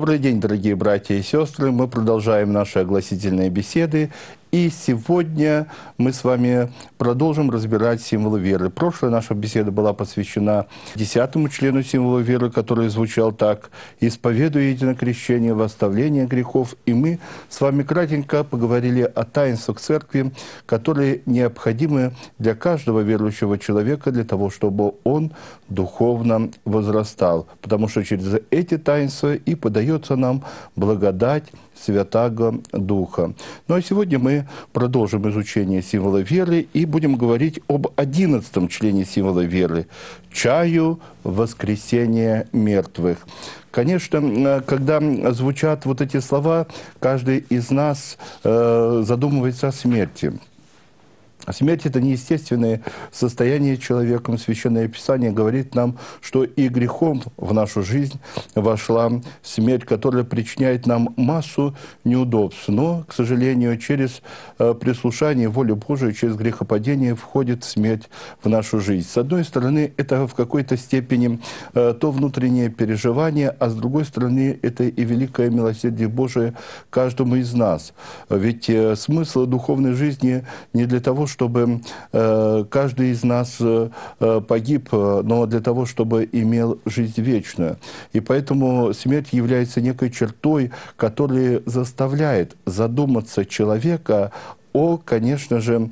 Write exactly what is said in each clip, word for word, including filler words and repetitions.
Добрый день, дорогие братья и сестры. Мы продолжаем наши огласительные беседы. И сегодня мы с вами продолжим разбирать символы веры. Прошлая наша беседа была посвящена десятому члену символа веры, который звучал так: «Исповедуя единокрещение во оставление грехов». И мы с вами кратенько поговорили о таинствах церкви, которые необходимы для каждого верующего человека, для того, чтобы он духовно возрастал. Потому что через эти таинства и подается нам благодать Святаго Духа. Ну а сегодня мы продолжим изучение символа веры и будем говорить об одиннадцатом члене символа веры – чаю воскресения мертвых. Конечно, когда звучат вот эти слова, каждый из нас э, задумывается о смерти. Смерть – это неестественное состояние человека. Священное Писание говорит нам, что и грехом в нашу жизнь вошла смерть, которая причиняет нам массу неудобств. Но, к сожалению, через прислушание воле Божией, через грехопадение входит смерть в нашу жизнь. С одной стороны, это в какой-то степени то внутреннее переживание, а с другой стороны, это и великое милосердие Божие каждому из нас. Ведь смысл духовной жизни не для того, чтобы чтобы э, каждый из нас э, погиб, но для того, чтобы имел жизнь вечную. И поэтому смерть является некой чертой, которая заставляет задуматься человека о, конечно же,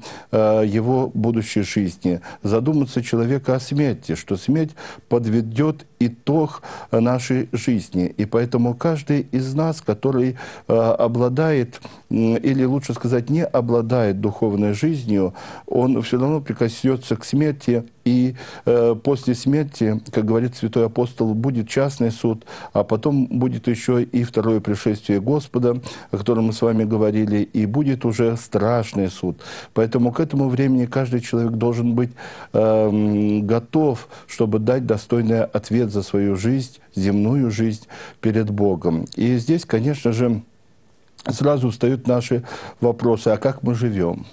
его будущей жизни. Задуматься человека о смерти, что смерть подведет итог нашей жизни. И поэтому каждый из нас, который обладает, или лучше сказать, не обладает духовной жизнью, он все равно прикоснется к смерти. И э, после смерти, как говорит святой апостол, будет частный суд, а потом будет еще и второе пришествие Господа, о котором мы с вами говорили, и будет уже страшный суд. Поэтому к этому времени каждый человек должен быть э, готов, чтобы дать достойный ответ за свою жизнь, земную жизнь перед Богом. И здесь, конечно же, сразу встают наши вопросы: а как мы живем?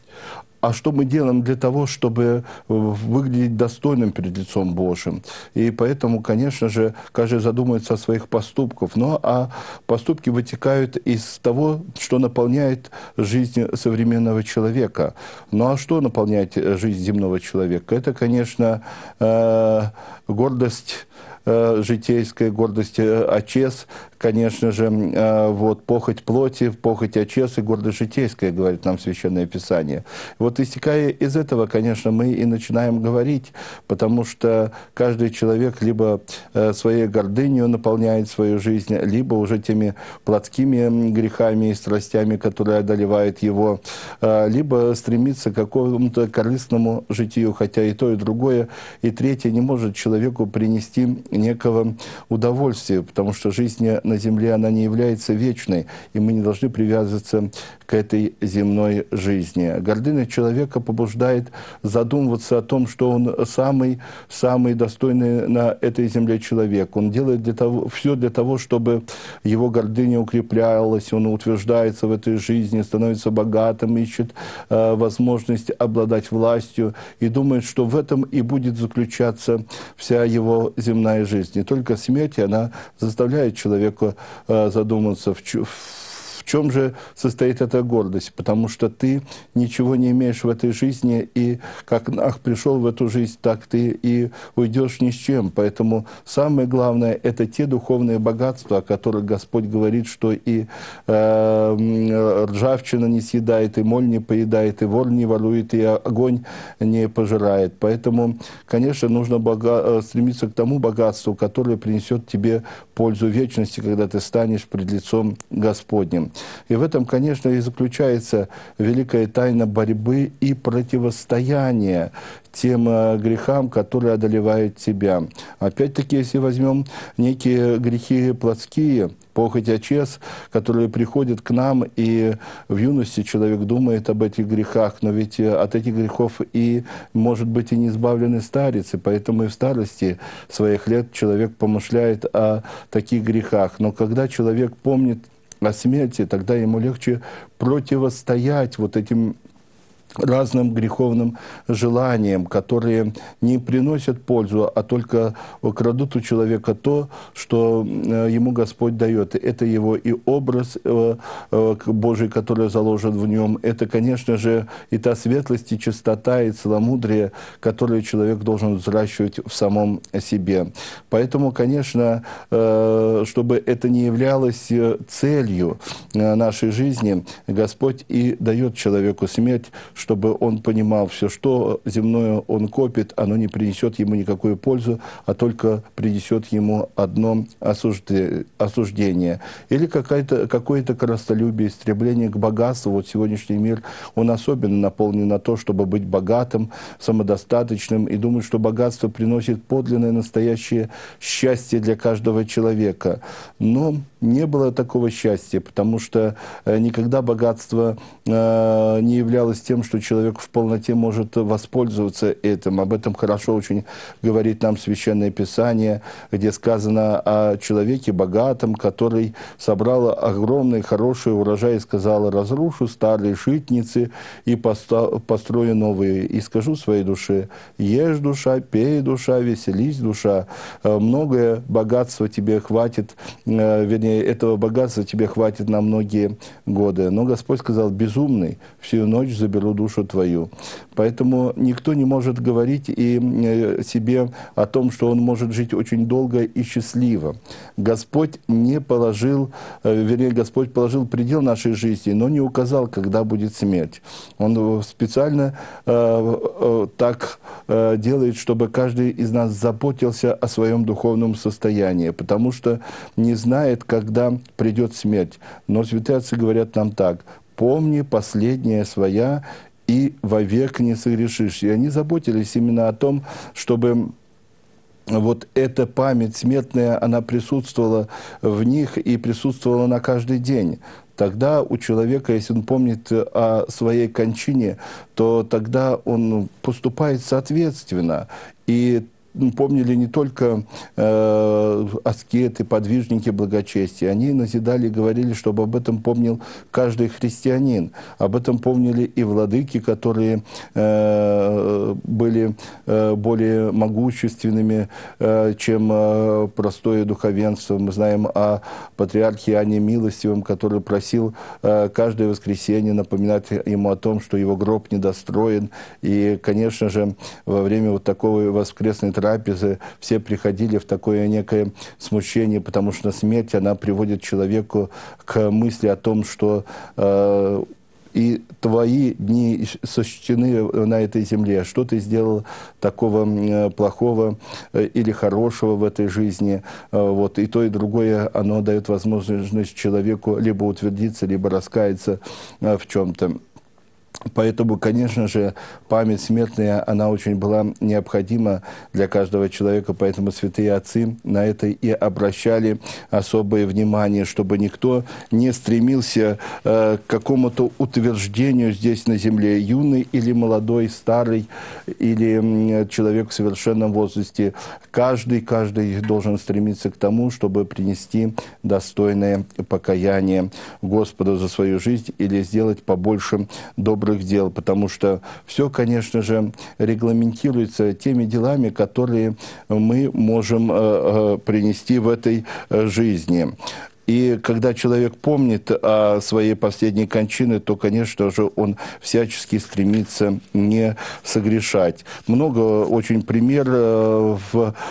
А что мы делаем для того, чтобы выглядеть достойным перед лицом Божьим? И поэтому, конечно же, каждый задумается о своих поступках. Ну, а поступки вытекают из того, что наполняет жизнь современного человека. Ну, а что наполняет жизнь земного человека? Это, конечно, гордость житейская, гордость очес, конечно же, вот, похоть плоти, похоть очес и гордость житейская, говорит нам Священное Писание. Вот истекая из этого, конечно, мы и начинаем говорить, потому что каждый человек либо своей гордыней наполняет свою жизнь, либо уже теми плотскими грехами и страстями, которые одолевают его, либо стремится к какому-то корыстному житию, хотя и то, и другое, и третье не может человеку принести некого удовольствия, потому что жизнь на земле, она не является вечной, и мы не должны привязываться к этой земной жизни. Гордыня человека побуждает задумываться о том, что он самый, самый достойный на этой земле человек. Он делает для того, все для того, чтобы его гордыня укреплялась, он утверждается в этой жизни, становится богатым, ищет э, возможность обладать властью и думает, что в этом и будет заключаться вся его земная жизнь. Не только смерть, она заставляет человека э, задуматься, в, в чем же состоит эта гордость. Потому что ты ничего не имеешь в этой жизни, и как Нах пришел в эту жизнь, так ты и уйдешь ни с чем. Поэтому самое главное – это те духовные богатства, о которых Господь говорит, что и э, ржавчина не съедает, и моль не поедает, и вор не ворует, и огонь не пожирает. Поэтому, конечно, нужно бога... стремиться к тому богатству, которое принесет тебе пользу вечности, когда ты станешь пред лицом Господним. И в этом, конечно, и заключается великая тайна борьбы и противостояния тем грехам, которые одолевают тебя. Опять-таки, если возьмем некие грехи плотские, похоть очес, которые приходят к нам, и в юности человек думает об этих грехах, но ведь от этих грехов и, может быть, и не избавлены старец, и поэтому и в старости своих лет человек помышляет о таких грехах. Но когда человек помнит о смерти, тогда ему легче противостоять вот этим разным греховным желаниям, которые не приносят пользу, а только крадут у человека то, что ему Господь дает. Это его и образ Божий, который заложен в нем. Это, конечно же, и та светлость, и чистота, и целомудрие, которые человек должен взращивать в самом себе. Поэтому, конечно, чтобы это не являлось целью нашей жизни, Господь и дает человеку смерть, чтобы он понимал, все, что земное он копит, оно не принесет ему никакую пользу, а только принесет ему одно осуждение. Или какое-то какое-то корыстолюбие, стремление к богатству. Вот сегодняшний мир, он особенно наполнен на то, чтобы быть богатым, самодостаточным, и думать, что богатство приносит подлинное, настоящее счастье для каждого человека. Но не было такого счастья, потому что никогда богатство не являлось тем, что человек в полноте может воспользоваться этим. Об этом хорошо очень говорит нам Священное Писание, где сказано о человеке богатом, который собрал огромный хороший урожай и сказал: «Разрушу старые житницы и построю новые, и скажу своей душе: ешь, душа, пей, душа, веселись, душа». Многое богатство тебе хватит, вернее, этого богатства тебе хватит на многие годы. Но Господь сказал: «Безумный, всю ночь заберу душу твою». Поэтому никто не может говорить и себе о том, что он может жить очень долго и счастливо. Господь не положил, вернее, Господь положил предел нашей жизни, но не указал, когда будет смерть. Он специально э, э, так э, делает, чтобы каждый из нас заботился о своем духовном состоянии, потому что не знает, когда придет смерть. Но святые отцы говорят нам так: «Помни последняя своя, и вовек не согрешишь». И они заботились именно о том, чтобы вот эта память смертная, она присутствовала в них и присутствовала на каждый день. Тогда у человека, если он помнит о своей кончине, то тогда он поступает соответственно. И помнили не только э, аскеты, подвижники благочестия. Они назидали и говорили, чтобы об этом помнил каждый христианин. Об этом помнили и владыки, которые э, были э, более могущественными, э, чем э, простое духовенство. Мы знаем о патриархе Иоанне Милостивом, который просил э, каждое воскресенье напоминать ему о том, что его гроб недостроен. И, конечно же, во время вот такого воскресной трапезы все приходили в такое некое смущение, потому что смерть, она приводит человеку к мысли о том, что э, и твои дни сочтены на этой земле. Что ты сделал такого плохого или хорошего в этой жизни? Вот. И то, и другое, оно дает возможность человеку либо утвердиться, либо раскаяться в чем-то. Поэтому, конечно же, память смертная, она очень была необходима для каждого человека, поэтому святые отцы на это и обращали особое внимание, чтобы никто не стремился э, к какому-то утверждению здесь на земле, юный или молодой, старый или э, человек в совершенном возрасте. Каждый, каждый должен стремиться к тому, чтобы принести достойное покаяние Господу за свою жизнь или сделать побольше добрых дел, потому что все, конечно же, регламентируется теми делами, которые мы можем э, э, принести в этой э, жизни. И когда человек помнит о своей последней кончине, то, конечно же, он всячески стремится не согрешать. Много очень примеров,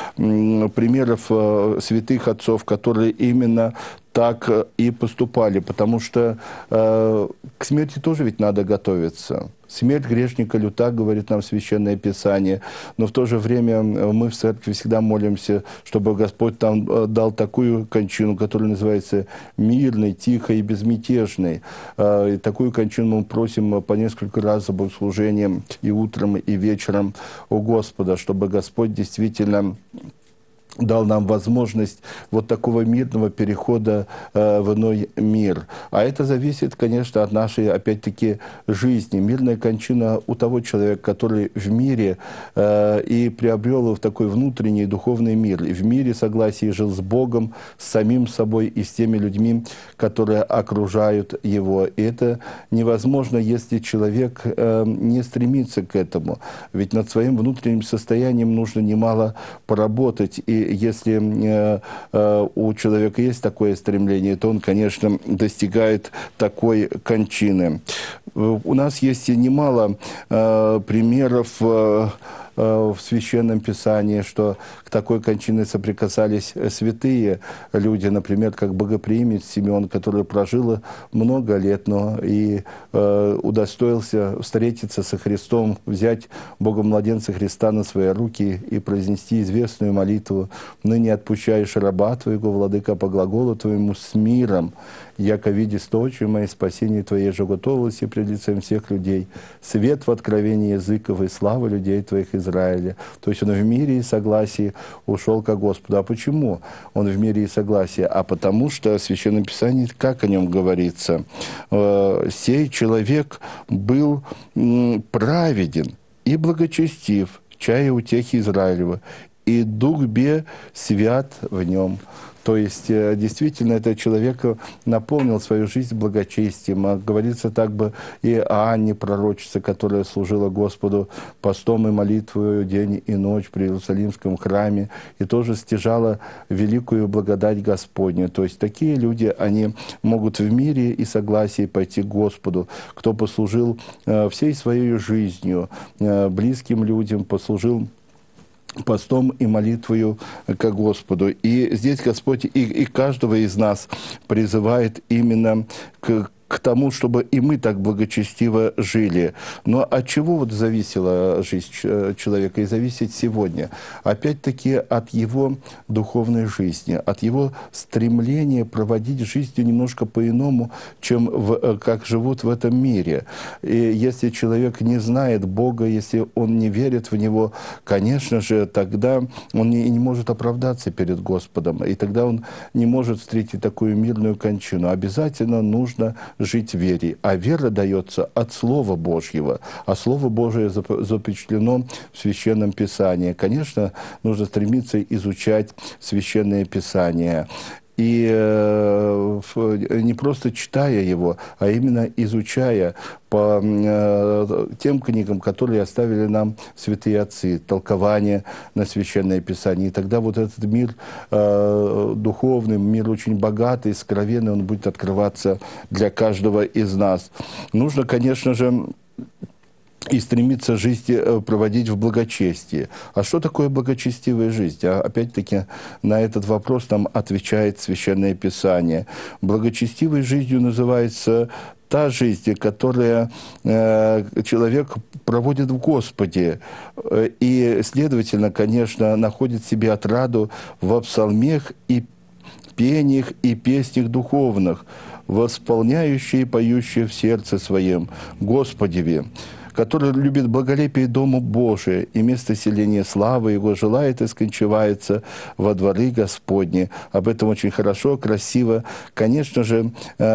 примеров святых отцов, которые именно так и поступали, потому что э, к смерти тоже ведь надо готовиться. Смерть грешника люта, говорит нам Священное Писание, но в то же время мы в церкви всегда молимся, чтобы Господь нам дал такую кончину, которая называется мирной, тихой и безмятежной. Э, и такую кончину мы просим по несколько раз за богослужением и утром, и вечером у Господа, чтобы Господь действительно дал нам возможность вот такого мирного перехода э, в иной мир. А это зависит, конечно, от нашей, опять-таки, жизни. Мирная кончина у того человека, который в мире э, и приобрел его в такой внутренний духовный мир. И в мире согласии жил с Богом, с самим собой и с теми людьми, которые окружают его. И это невозможно, если человек э, не стремится к этому. Ведь над своим внутренним состоянием нужно немало поработать. И если э, э, у человека есть такое стремление, то он, конечно, достигает такой кончины. У нас есть и немало э, примеров э, в Священном Писании, что к такой кончине соприкасались святые люди, например, как богоприимец Симеон, который прожил много лет, но и э, удостоился встретиться со Христом, взять Бога-младенца Христа на свои руки и произнести известную молитву: «Ныне отпущаешь раба Твоего, Владыка, по глаголу Твоему с миром, яко видишь то, очи мои, спасение Твое же готовилось и пред лицем всех людей, свет в откровении языков и слава людей Твоих Израиля». То есть он в мире и согласии ушел ко Господу. А почему он в мире и согласии? А потому что в Священном Писании, как о нем говорится, «Сей человек был праведен и благочестив, чая утехи Израилева, и Дух Бе свят в нем». То есть, действительно, этот человек наполнил свою жизнь благочестием. Говорится так бы и о Анне, пророчице, которая служила Господу постом и молитвою день и ночь при Иерусалимском храме, и тоже стяжала великую благодать Господню. То есть, такие люди, они могут в мире и согласии пойти к Господу. Кто послужил всей своей жизнью близким людям, послужил постом и молитвою к Господу. И здесь Господь и, и каждого из нас призывает именно к, к тому, чтобы и мы так благочестиво жили. Но от чего вот зависела жизнь человека и зависит сегодня? Опять-таки от его духовной жизни, от его стремления проводить жизнь немножко по-иному, чем в, как живут в этом мире. И если человек не знает Бога, если он не верит в Него, конечно же, тогда он не, не может оправдаться перед Господом, и тогда он не может встретить такую мирную кончину. Обязательно нужно жить в вере, а вера дается от Слова Божьего, а Слово Божие запечатлено в Священном Писании. Конечно, нужно стремиться изучать Священное Писание. И э, не просто читая его, а именно изучая по э, тем книгам, которые оставили нам святые отцы, толкования на Священное Писание. И тогда вот этот мир э, духовный, мир очень богатый, сокровенный, он будет открываться для каждого из нас. Нужно, конечно же, и стремиться жизнь проводить в благочестии. А что такое благочестивая жизнь? А опять-таки на этот вопрос нам отвечает Священное Писание. Благочестивой жизнью называется та жизнь, которая э, человек проводит в Господе. И, следовательно, конечно, находит в себе отраду во псалмах и пениях и песнях духовных, восполняющие и поющие в сердце своем Господеве, который любит благолепие Дома Божия и место селения славы Его, желает и скончивается во дворы Господни. Об этом очень хорошо, красиво. Конечно же,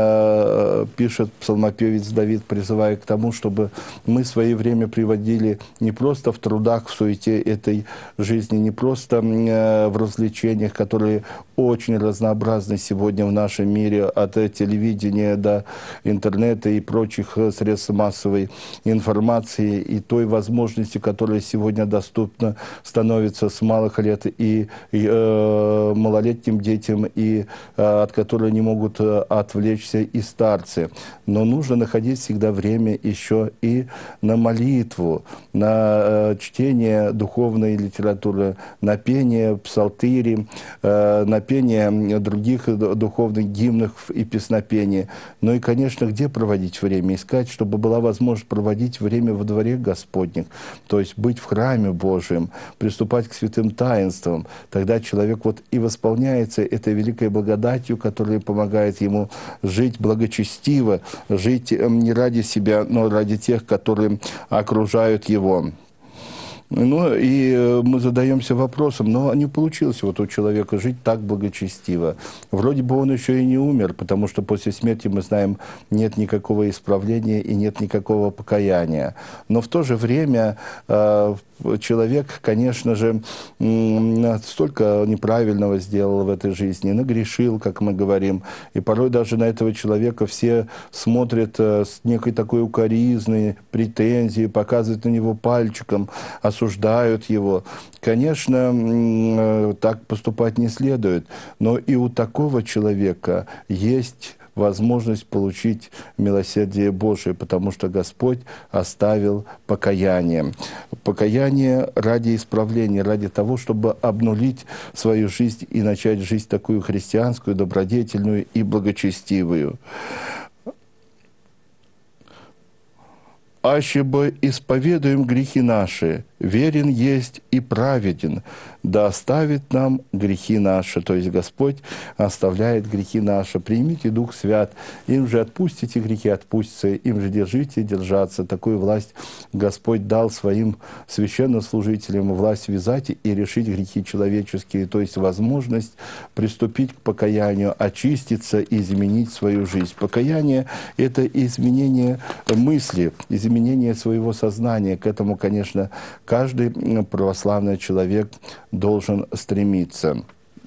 э, пишет псалмопевец Давид, призывая к тому, чтобы мы свое время приводили не просто в трудах, в суете этой жизни, не просто э, в развлечениях, которые очень разнообразны сегодня в нашем мире, от телевидения до интернета и прочих средств массовой информации, и той возможности, которая сегодня доступна, становится с малых лет и, и э, малолетним детям, и э, от которой не могут э, отвлечься и старцы. Но нужно находить всегда время еще и на молитву, на э, чтение духовной литературы, на пение псалтыри, э, на пение других духовных гимнов и песнопений. Ну и, конечно, где проводить время? Искать, чтобы была возможность проводить время во дворе Господнем, то есть быть в храме Божьем, приступать к святым таинствам. Тогда человек вот и восполняется этой великой благодатью, которая помогает ему жить благочестиво, жить не ради себя, но ради тех, которые окружают его. Ну, и мы задаемся вопросом, но не получилось вот у человека жить так благочестиво. Вроде бы он еще и не умер, потому что после смерти, мы знаем, нет никакого исправления и нет никакого покаяния. Но в то же время э, человек, конечно же, столько неправильного сделал в этой жизни, нагрешил, как мы говорим, и порой даже на этого человека все смотрят с некой такой укоризной, претензией, показывают на него пальчиком, осуждают его. Конечно, так поступать не следует, но и у такого человека есть возможность получить милосердие Божие, потому что Господь оставил покаяние. Покаяние ради исправления, ради того, чтобы обнулить свою жизнь и начать жизнь такую христианскую, добродетельную и благочестивую. «Аще бы исповедуем грехи наши, верен есть и праведен, да оставит нам грехи наши». То есть Господь оставляет грехи наши. Примите Дух Свят, им же отпустите грехи, отпустятся, им же держите, держаться. Такую власть Господь дал своим священнослужителям, власть вязать и решить грехи человеческие, то есть возможность приступить к покаянию, очиститься и изменить свою жизнь. Покаяние – это изменение мысли, изменение своего сознания. К этому, конечно, каждый православный человек должен стремиться.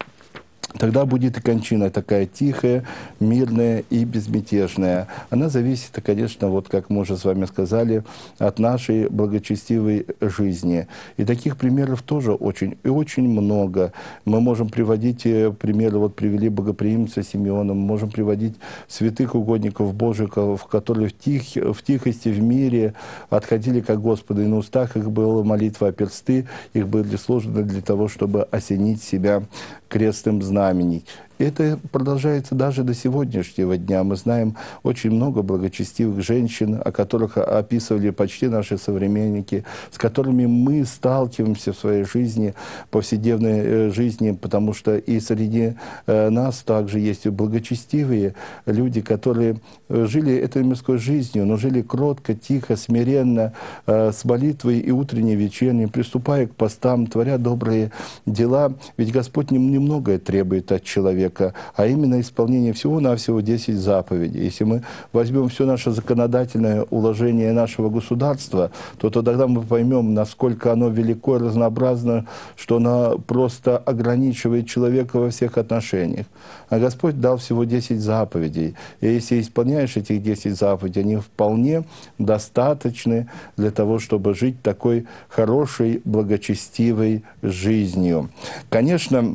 Тогда будет и кончина такая тихая, мирная и безмятежная. Она зависит, конечно, вот как мы уже с вами сказали, от нашей благочестивой жизни. И таких примеров тоже очень и очень много. Мы можем приводить примеры, вот привели богоприимца Симеона, мы можем приводить святых угодников Божьих, которые в, тих, в тихости, в мире отходили к Господу, и на устах их была молитва, а персты их были сложены для того, чтобы осенить себя крестным знаменем. Это продолжается даже до сегодняшнего дня. Мы знаем очень много благочестивых женщин, о которых описывали почти наши современники, с которыми мы сталкиваемся в своей жизни, повседневной жизни, потому что и среди нас также есть и благочестивые люди, которые жили этой мирской жизнью, но жили кротко, тихо, смиренно, с молитвой и утренней, и вечерней, приступая к постам, творя добрые дела. Ведь Господь немногое требует от человека, а именно исполнение всего-навсего десять заповедей. Если мы возьмем все наше законодательное уложение нашего государства, то тогда мы поймем, насколько оно велико и разнообразно, что оно просто ограничивает человека во всех отношениях. А Господь дал всего десять заповедей. И если исполняешь этих десять заповедей, они вполне достаточны для того, чтобы жить такой хорошей, благочестивой жизнью. Конечно,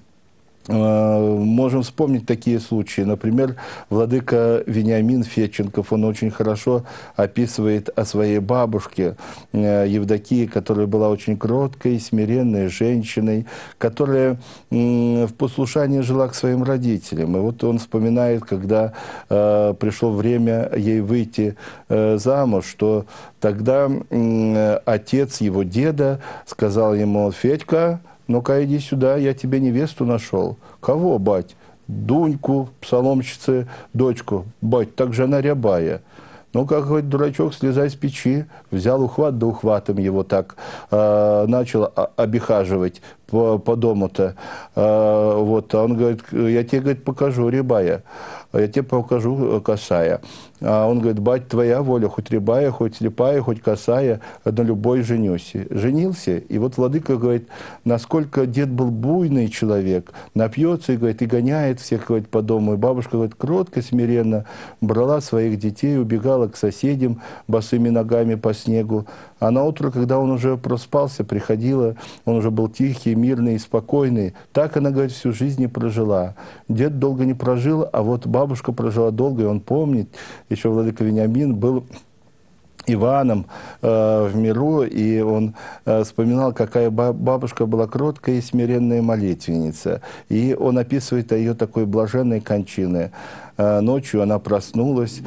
можем вспомнить такие случаи. Например, владыка Вениамин Федченков, он очень хорошо описывает о своей бабушке Евдокии, которая была очень кроткой, смиренной женщиной, которая в послушании жила к своим родителям. И вот он вспоминает, когда э, пришло время ей выйти э, замуж, что тогда э, отец его деда сказал ему: «Федька, ну-ка, иди сюда, я тебе невесту нашел». «Кого, бать?» «Дуньку, псаломщицы, дочку». «Бать, так же она рябая». Ну, как говорит, дурачок, слезай с печи. Взял ухват, да ухватом его так э, начал обихаживать по, по дому-то. Э, вот, а он говорит: я тебе, говорит, покажу, рябая. Я тебе покажу, косая. А он говорит: бать, твоя воля, хоть рябая, хоть слепая, хоть косая, на любой женюсь. Женился, и вот владыка говорит, насколько дед был буйный человек, напьется и, говорит, и гоняет всех, говорит, по дому. И бабушка, говорит, кротко, смиренно брала своих детей, убегала к соседям босыми ногами по снегу. А на утро, когда он уже проспался, приходила, он уже был тихий, мирный и спокойный. Так она, говорит, всю жизнь и прожила. Дед долго не прожил, а вот бабушка прожила долго, и он помнит, еще владыка Вениамин был Иваном э, в миру, и он э, вспоминал, какая бабушка была кроткая и смиренная молитвенница. И он описывает о ее такой блаженной кончине. ночью она проснулась,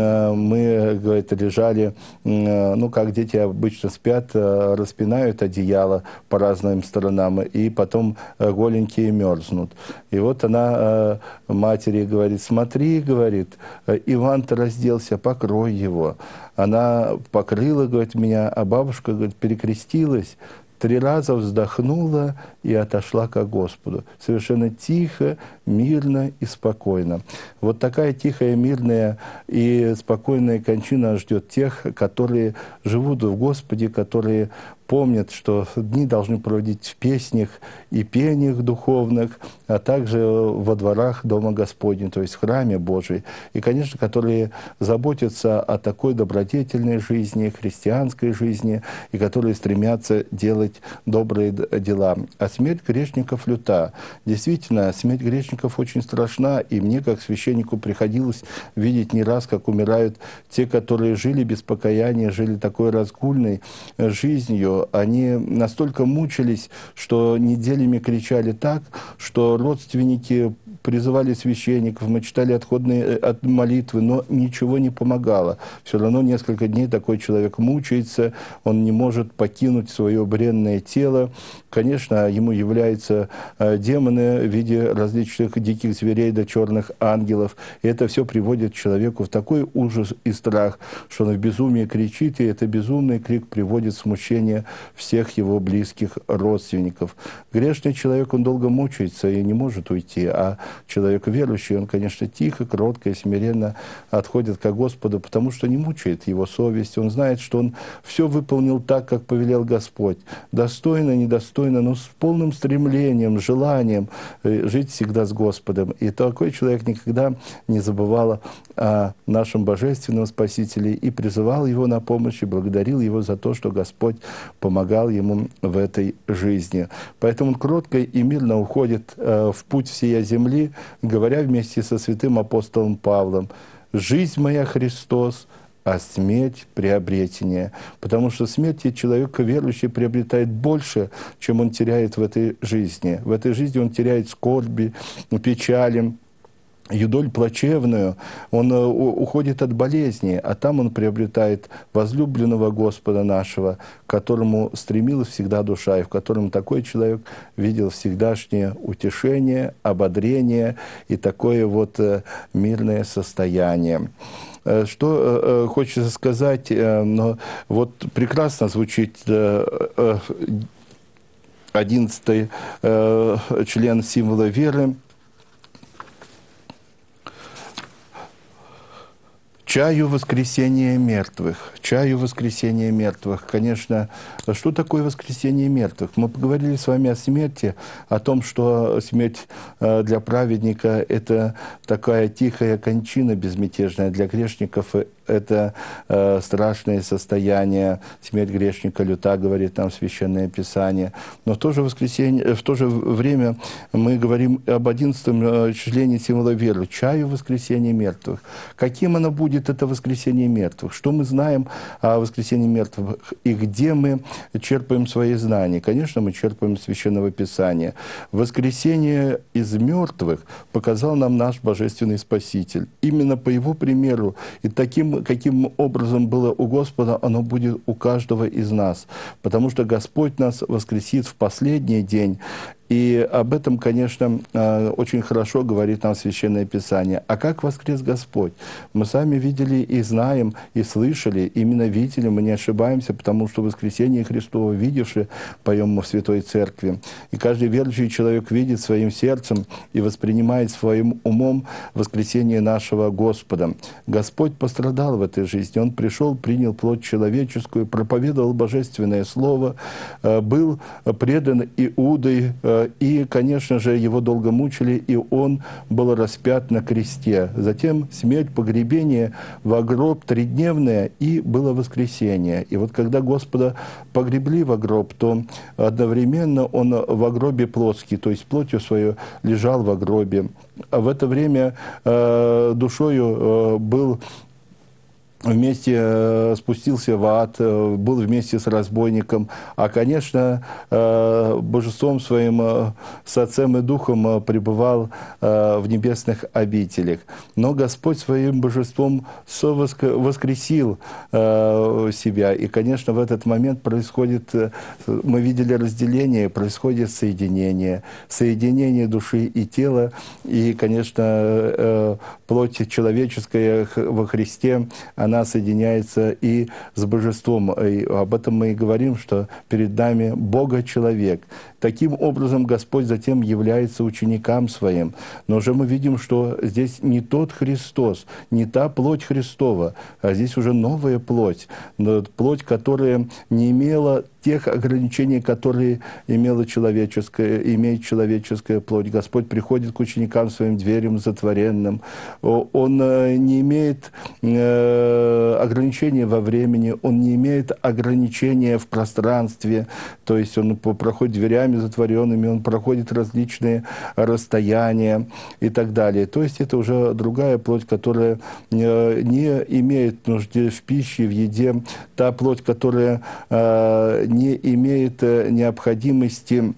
мы, говорит, лежали, ну, как дети обычно спят, распинают одеяло по разным сторонам, и потом голенькие мерзнут. И вот она матери говорит: смотри, говорит, Иван-то разделся, покрой его. Она покрыла, говорит, меня, а бабушка, говорит, перекрестилась, три раза вздохнула и отошла ко Господу. Совершенно тихо, мирно и спокойно. Вот такая тихая, мирная и спокойная кончина ждет тех, которые живут в Господе, которые помнят, что дни должны проводить в песнях и пениях духовных, а также во дворах Дома Господня, то есть в храме Божий. И, конечно, которые заботятся о такой добродетельной жизни, христианской жизни, и которые стремятся делать добрые дела. А смерть грешников люта. Действительно, смерть грешников очень страшна, и мне, как священнику, приходилось видеть не раз, как умирают те, которые жили без покаяния, жили такой разгульной жизнью. Они настолько мучились, что неделями кричали так, что родственники призывали священников, мы читали отходные от молитвы, но ничего не помогало. Все равно несколько дней такой человек мучается, он не может покинуть свое бренное тело. Конечно, ему являются демоны в виде различных диких зверей до черных ангелов. И это все приводит человеку в такой ужас и страх, что он в безумии кричит, и это безумный крик приводит в смущение всех его близких родственников. Грешный человек, он долго мучается и не может уйти, а человек верующий, он, конечно, тихо, кротко и смиренно отходит к Господу, потому что не мучает его совесть. Он знает, что он все выполнил так, как повелел Господь. Достойно, недостойно, но с полным стремлением, желанием жить всегда с Господом. И такой человек никогда не забывал о нашем Божественном Спасителе и призывал его на помощь, и благодарил его за то, что Господь помогал ему в этой жизни. Поэтому он кротко и мирно уходит в путь всей земли, говоря вместе со святым апостолом Павлом: «Жизнь моя Христос, а смерть – приобретение». Потому что смерть человека верующий приобретает больше, чем он теряет в этой жизни. В этой жизни он теряет скорби, печали, юдоль плачевную, он уходит от болезни, а там он приобретает возлюбленного Господа нашего, к которому стремилась всегда душа, и в котором такой человек видел всегдашнее утешение, ободрение и такое вот мирное состояние. Что хочется сказать, но вот прекрасно звучит одиннадцатый член символа веры: «Чаю воскресения мертвых». Чаю воскресения мертвых. Конечно, что такое воскресение мертвых? Мы поговорили с вами о смерти, о том, что смерть для праведника – это такая тихая кончина безмятежная, для грешников это э, страшное состояние. Смерть грешника люта, говорит нам Священное Писание. Но в то же, воскресенье, в то же время мы говорим об одиннадцатом члене символа веры, чаю воскресения мертвых. Каким оно будет, это воскресение мертвых? Что мы знаем о воскресении мертвых? И где мы черпаем свои знания? Конечно, мы черпаем из Священного Писания. Воскресение из мертвых показал нам наш Божественный Спаситель. Именно по Его примеру и таким, каким образом было у Господа, оно будет у каждого из нас. Потому что Господь нас воскресит в последний день. И об этом, конечно, очень хорошо говорит нам Священное Писание. А как воскрес Господь? Мы сами видели и знаем, и слышали, именно видели, мы не ошибаемся, потому что воскресение Христово видевши, поем мы в Святой Церкви. И каждый верующий человек видит своим сердцем и воспринимает своим умом воскресение нашего Господа. Господь пострадал в этой жизни. Он пришел, принял плоть человеческую, проповедовал Божественное Слово, был предан Иудой, и, конечно же, его долго мучили, и он был распят на кресте. Затем смерть, погребение, во гроб тридневное, и было воскресение. И вот когда Господа погребли во гроб, то одновременно он во гробе плотский, то есть плотью свою лежал во гробе. А в это время э, душою э, был вместе э, спустился в ад, э, был вместе с разбойником, а, конечно, э, божеством своим, э, с Отцем и Духом э, пребывал э, в небесных обителях. Но Господь своим божеством совоск- воскресил э, себя, и, конечно, в этот момент происходит, э, мы видели разделение, происходит соединение, соединение души и тела, и, конечно, э, плоть человеческая во Христе, она соединяется и с божеством. И об этом мы и говорим, что перед нами Бога-человек. Таким образом, Господь затем является ученикам своим. Но уже мы видим, что здесь не тот Христос, не та плоть Христова, а здесь уже новая плоть. Но плоть, которая не имела тех ограничений, которые имела человеческая, имеет человеческая плоть. Господь приходит к ученикам своим дверям затворенным. Он не имеет ограничения во времени, он не имеет ограничения в пространстве, то есть он проходит дверями затворенными, он проходит различные расстояния и так далее. То есть это уже другая плоть, которая не имеет нужды в пище, в еде, та плоть, которая не имеет необходимости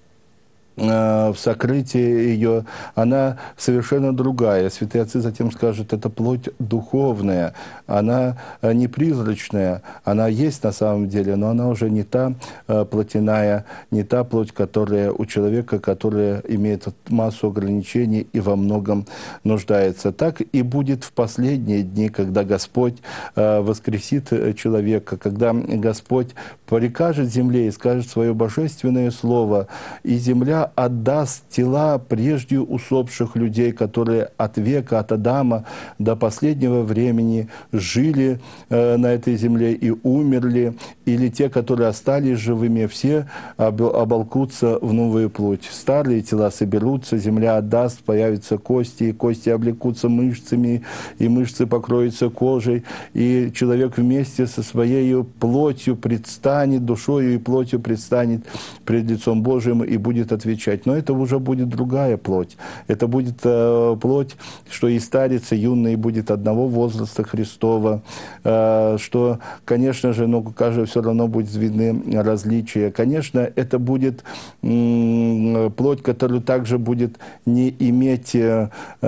в сокрытии ее, она совершенно другая. Святые отцы затем скажут, это плоть духовная, она не призрачная, она есть на самом деле, но она уже не та плотяная, не та плоть, которая у человека, которая имеет массу ограничений и во многом нуждается. Так и будет в последние дни, когда Господь воскресит человека, когда Господь прикажет земле и скажет свое божественное слово, и земля отдаст тела прежде усопших людей, которые от века, от Адама до последнего времени жили э, на этой земле и умерли, или те, которые остались живыми, все оболкутся в новую плоть. Старые тела соберутся, земля отдаст, появятся кости, и кости облекутся мышцами, и мышцы покроются кожей, и человек вместе со своей плотью предстанет, душою и плотью предстанет пред лицом Божиим и будет отвечать. Но это уже будет другая плоть. Это будет э, плоть, что и старец, и юный будет одного возраста Христова, э, что, конечно же, ну, каждый все равно будет видны различия. Конечно, это будет э, плоть, которая также будет не иметь э,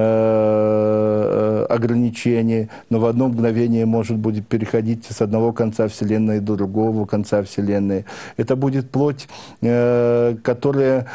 э, ограничений, но в одно мгновение может будет переходить с одного конца Вселенной до другого конца Вселенной. Это будет плоть, э, которая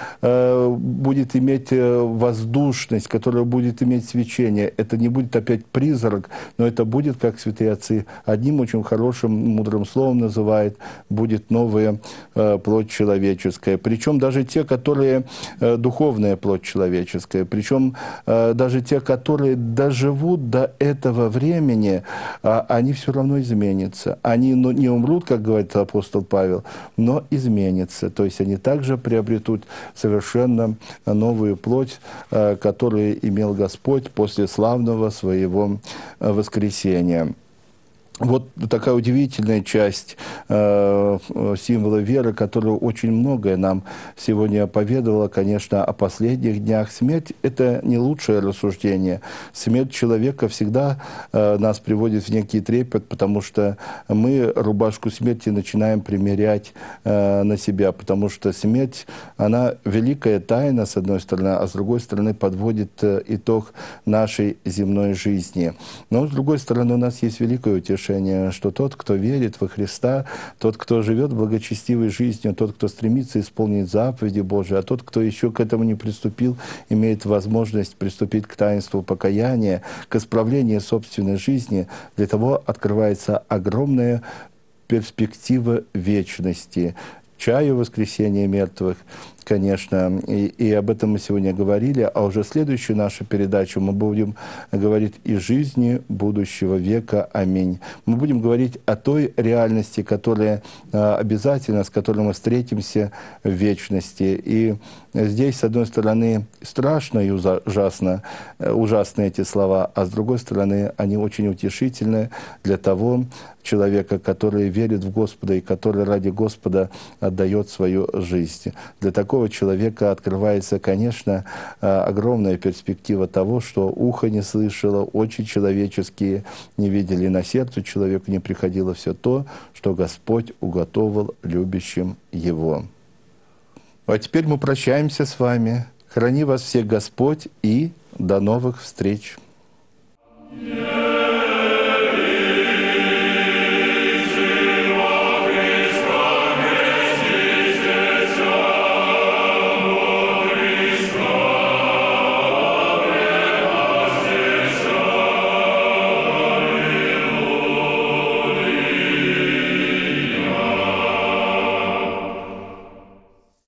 будет иметь воздушность, которая будет иметь свечение. Это не будет опять призрак, но это будет, как святые отцы одним очень хорошим, мудрым словом называют, будет новая э, плоть человеческая. Причем даже те, которые э, духовная плоть человеческая, причем э, даже те, которые доживут до этого времени, э, они все равно изменятся. Они ну, не умрут, как говорит апостол Павел, но изменятся. То есть они также приобретут совершенно новую плоть, которую имел Господь после славного своего воскресения. Вот такая удивительная часть э, символа веры, которая очень многое нам сегодня поведала, конечно, о последних днях. Смерть – это не лучшее рассуждение. Смерть человека всегда э, нас приводит в некий трепет, потому что мы рубашку смерти начинаем примерять э, на себя, потому что смерть, она великая тайна, с одной стороны, а с другой стороны подводит э, итог нашей земной жизни. Но с другой стороны, у нас есть великое утешение, что тот, кто верит во Христа, тот, кто живет благочестивой жизнью, тот, кто стремится исполнить заповеди Божии, а тот, кто еще к этому не приступил, имеет возможность приступить к таинству покаяния, к исправлению собственной жизни. Для того открывается огромная перспектива вечности, чаю воскресения мертвых, конечно, и, и об этом мы сегодня говорили, а уже следующую нашу передачу мы будем говорить и жизни будущего века. Аминь. Мы будем говорить о той реальности, которая а, обязательно, с которой мы встретимся в вечности. И здесь, с одной стороны, страшно и ужасно, ужасны эти слова, а с другой стороны, они очень утешительны для того человека, который верит в Господа и который ради Господа отдает свою жизнь. Для такого такого человека открывается, конечно, огромная перспектива того, что ухо не слышало, очи человеческие не видели, на сердце человеку не приходило все то, что Господь уготовил любящим его. А теперь мы прощаемся с вами. Храни вас всех Господь и до новых встреч! Yeah.